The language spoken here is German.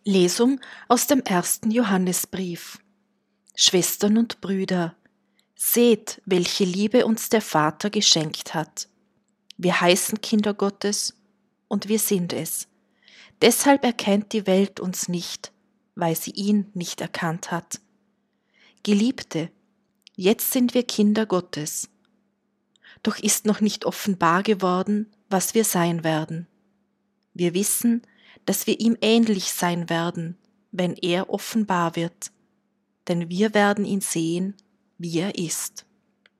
Lesung aus dem 1. Johannesbrief. Schwestern und Brüder, seht, welche Liebe uns der Vater geschenkt hat. Wir heißen Kinder Gottes und wir sind es. Deshalb erkennt die Welt uns nicht, weil sie ihn nicht erkannt hat. Geliebte, jetzt sind wir Kinder Gottes. Doch ist noch nicht offenbar geworden, was wir sein werden. Wir wissen, dass wir ihm ähnlich sein werden, wenn er offenbar wird, denn wir werden ihn sehen, wie er ist.